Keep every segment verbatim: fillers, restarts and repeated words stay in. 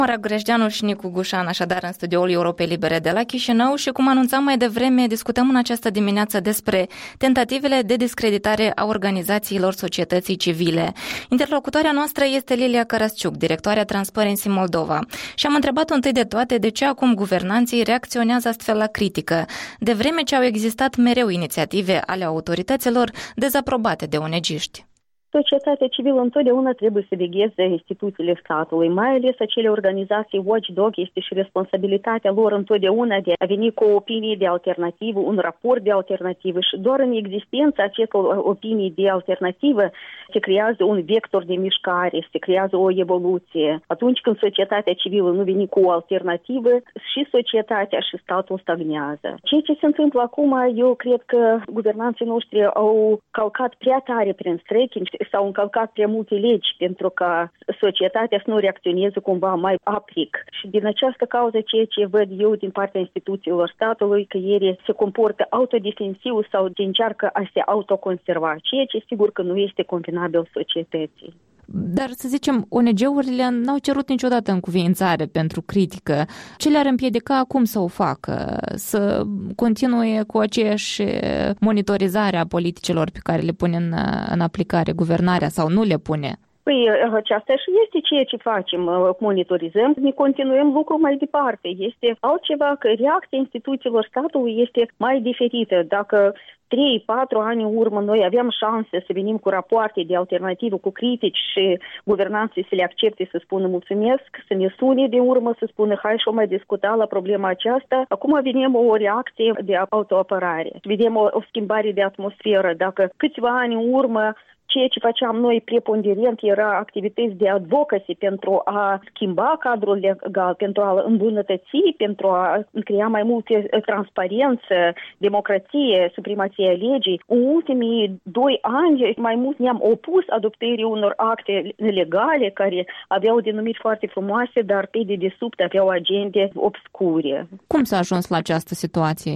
Mara Grejdeanu și Nicu Gușan, așadar, în studioul Europei Libere de la Chișinău și, cum anunțam mai devreme, discutăm în această dimineață despre tentativele de discreditare a organizațiilor societății civile. Interlocutoarea noastră este Lilia Carasciuc, directoarea Transparency Moldova, și am întrebat-o întâi de toate de ce acum guvernanții reacționează astfel la critică, de vreme ce au existat mereu inițiative ale autorităților dezaprobate de onegiști. Societatea civilă întotdeauna trebuie să vegheze instituțiile statului, mai ales acele organizații watchdog, este și responsabilitatea lor întotdeauna de a veni cu o opinie de alternativă, un raport de alternativă și doar în existența acestor opinii de alternativă se creează un vector de mișcare, se creează o evoluție. Atunci când societatea civilă nu vine cu o alternativă, și societatea și statul stagnează. Ceea ce se întâmplă acum, eu cred că guvernanții noștri au calcat prea tare prin strechin, s-au încălcat prea multe legi pentru ca societatea să nu reacționeze cumva mai apric. Și din această cauză, ceea ce văd eu din partea instituțiilor statului, că ele se comportă autodefensiv sau încearcă a se autoconserva, ceea ce sigur că nu este convenabil societății. Dar, să zicem, O N G-urile n-au cerut niciodată încuviințare pentru critică. Ce le-ar împiedica acum să o facă? Să continue cu aceeași monitorizare a politicilor pe care le pune în, în aplicare guvernarea sau nu le pune? Păi aceasta și este ceea ce facem, monitorizăm, ne continuăm lucrul mai departe. Este altceva că reacția instituțiilor statului este mai diferită. Dacă trei patru ani în urmă noi aveam șanse să venim cu rapoarte de alternativă, cu critici și guvernanții să le accepte, să spună mulțumesc, să ne sune de urmă, să spună hai și o mai discuta la problema aceasta. Acum vedem o reacție de autoapărare. Vedem o, o schimbare de atmosferă. Dacă câțiva ani în urmă ceea ce făceam noi preponderent era activități de advocacy pentru a schimba cadrul legal, pentru a îmbunătăți, pentru a crea mai multe transparență, democrație, supremația legii. În ultimii doi ani mai mult ne-am opus adoptării unor acte legale care aveau denumiri foarte frumoase, dar pe dedesubt aveau agende obscure. Cum s-a ajuns la această situație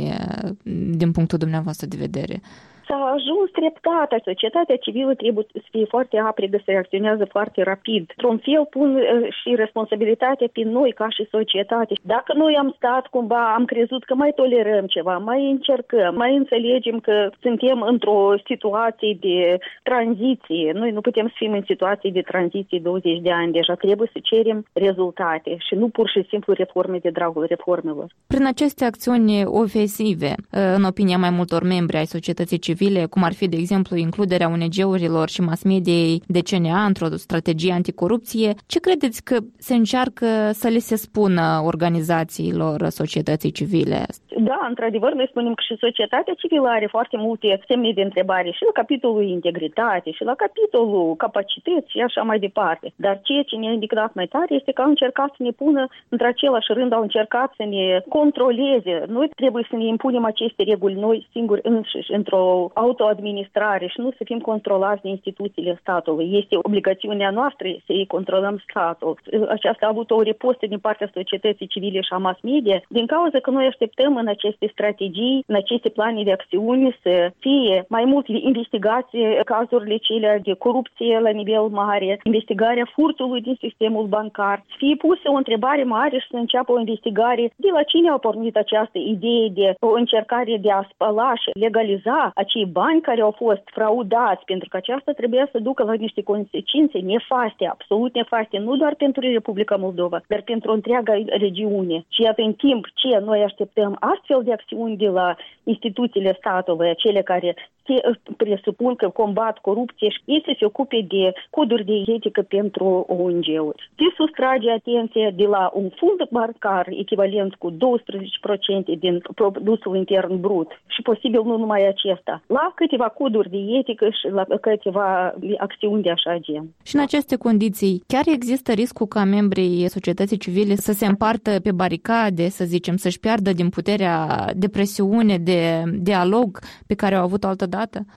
din punctul dumneavoastră de vedere? S-a ajuns treptat. Societatea civilă trebuie să fie foarte aprigă, să reacționează foarte rapid. Într-un fel pun și responsabilitatea pe noi ca și societate. Dacă noi am stat cumva, am crezut că mai tolerăm ceva, mai încercăm, mai înțelegem că suntem într-o situație de tranziție. Noi nu putem să fim în situație de tranziție douăzeci de ani. Deja trebuie să cerem rezultate și nu pur și simplu reforme de dragul reformelor. Prin aceste acțiuni ofensive, în opinia mai multor membri ai societății civile, cum ar fi, de exemplu, includerea O N G-urilor și mass-mediei de C N A într-o strategie anticorupție, ce credeți că se încearcă să le se spună organizațiilor societății civile? Da, într-adevăr, noi spunem că și societatea civilă are foarte multe semne de întrebare și la capitolul integritate, și la capitolul capacități și așa mai departe. Dar ceea ce ne-a indicat mai tare este că au încercat să ne pună într-același rând, au încercat să ne controleze. Noi trebuie să ne impunem aceste reguli noi singuri înșiși, într-o autoadministrare și nu să fim controlați de instituțiile statului. Este obligațiunea noastră să-i controlăm statul. Aceasta a avut o ripostă din partea societății civile și a mass media, din cauza că noi așteptăm în aceste strategii, în aceste plane de acțiuni să fie mai multe investigații, cazurile cele de corupție la nivel mare, investigarea furtului din sistemul bancar, să fie pusă o întrebare mare și să înceapă o investigare de la cine a pornit această idee de o încercare de a spăla și legaliza acei bani care au fost fraudați, pentru că aceasta trebuia să ducă la niște consecințe nefaste, absolut nefaste, nu doar pentru Republica Moldova, dar pentru întreaga regiune. Și iată, în timp ce noi așteptăm astfel de acțiuni de la instituțiile statului, acele care se presupun că combat corupție și ei să se ocupe de coduri de etică pentru O N G-uri. Se sustrage atenția de la un fond bancar echivalent cu doisprezece la sută din produsul intern brut și posibil nu numai acesta, la câteva coduri de etică și la câteva acțiuni de așa gen. Și în aceste condiții, chiar există riscul ca membrii societății civile să se împartă pe baricade, să zicem, să-și piardă din puterea de presiune, de dialog pe care au avut altădată? Știți,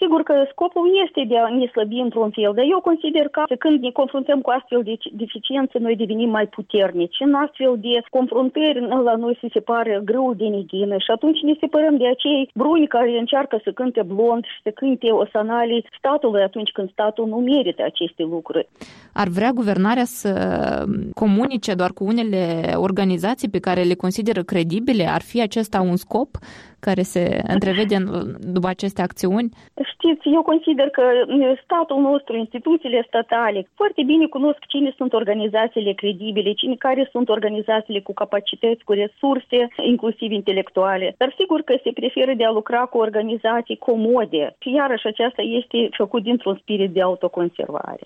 Sigur că scopul este de a ne slăbi într-un fel, dar eu consider că când ne confruntăm cu astfel de deficiențe, noi devenim mai puternici. În astfel de confruntări, la noi se separă grâul de neghină și atunci ne separăm de acei bruni care încearcă să cânte blond și să cânte osanalii statului atunci când statul nu merită aceste lucruri. Ar vrea guvernarea să comunice doar cu unele organizații pe care le consideră credibile? Ar fi acesta un scop care se întrevede după aceste acțiuni? Știți, eu consider că statul nostru, instituțiile statale, foarte bine cunosc cine sunt organizațiile credibile, cine care sunt organizațiile cu capacități, cu resurse, inclusiv intelectuale. Dar sigur că se preferă de a lucra cu organizații comode. Și iarăși aceasta este făcut dintr-un spirit de autoconservare.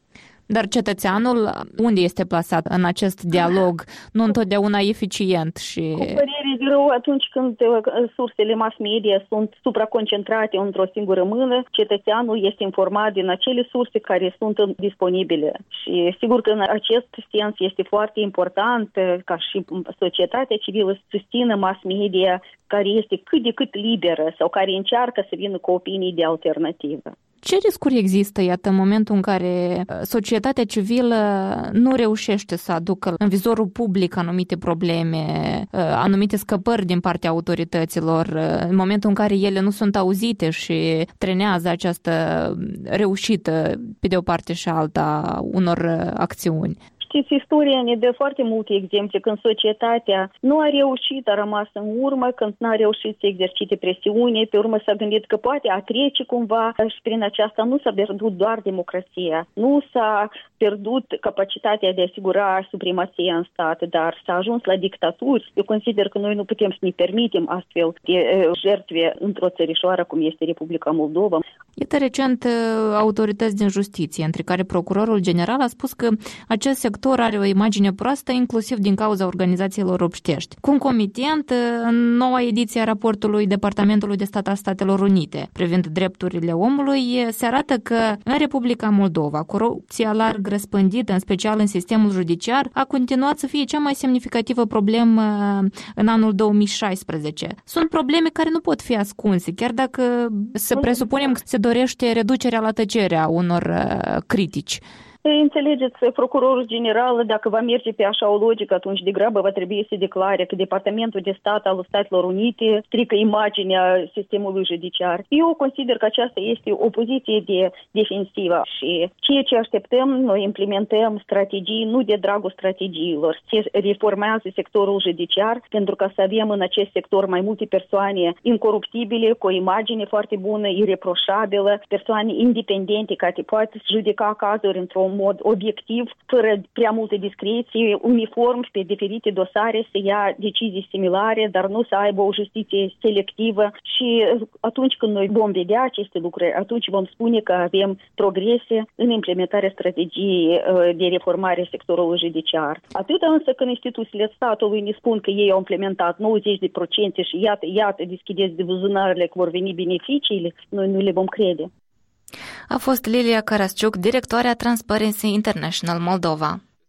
Dar cetățeanul unde este plasat în acest dialog? Nu întotdeauna eficient și... Cu părere de rău, atunci când sursele mass media sunt supraconcentrate într-o singură mână, cetățeanul este informat din acele surse care sunt disponibile. Și sigur că în acest sens este foarte important ca și societatea civilă să susțină mass media care este cât de cât liberă sau care încearcă să vină cu opinii de alternativă. Ce riscuri există, iată, în momentul în care societatea civilă nu reușește să aducă în vizorul public anumite probleme, anumite scăpări din partea autorităților, în momentul în care ele nu sunt auzite și trenează această reușită, pe de o parte și alta, unor acțiuni? Știți, istoria ne dă foarte multe exemple când societatea nu a reușit, a rămas în urmă, când n-a reușit să exercite presiune, pe urmă s-a gândit că poate a trece cumva și prin aceasta nu s-a pierdut doar democrația, nu s-a pierdut capacitatea de a asigura supremația în stat, dar s-a ajuns la dictaturi. Eu consider că noi nu putem să ne permitem astfel de jertfe într-o țărișoară cum este Republica Moldova. Iată, recent autorități din justiție, între care procurorul general a spus că acest sector are o imagine proastă, inclusiv din cauza organizațiilor obștești. Concomitent, în noua ediție a raportului Departamentului de Stat al Statelor Unite privind drepturile omului, se arată că în Republica Moldova corupția larg răspândită, în special în sistemul judiciar, a continuat să fie cea mai semnificativă problemă în anul două mii șaisprezece. Sunt probleme care nu pot fi ascunse, chiar dacă să presupunem că se dorește reducerea la tăcere a unor critici. Înțelegeți, procurorul general, dacă va merge pe așa o logică, atunci degrabă va trebui să declare că Departamentul de Stat al Statelor Unite strică imaginea sistemului judiciar. Eu consider că aceasta este o poziție de defensivă și ceea ce așteptăm, noi implementăm strategii nu de dragul strategiilor. Se reformează sectorul judiciar pentru ca să avem în acest sector mai multe persoane incoruptibile, cu o imagine foarte bună, ireproșabilă, persoane independente care poate judeca cazuri într-o mod obiectiv, fără prea multe discreție, uniform pe diferite dosare, să ia decizii similare, dar nu să aibă o justiție selectivă și atunci când noi vom vedea aceste lucruri, atunci vom spune că avem progrese în implementarea strategiei de reformare a sectorului judiciar. Atât însă când instituțiile statului ne spun că ei au implementat nouăzeci la sută și iată, iată, deschideți de buzunarele că vor veni beneficiile, noi nu le vom crede. A fost Lilia Carasciuc, directoarea Transparency International Moldova.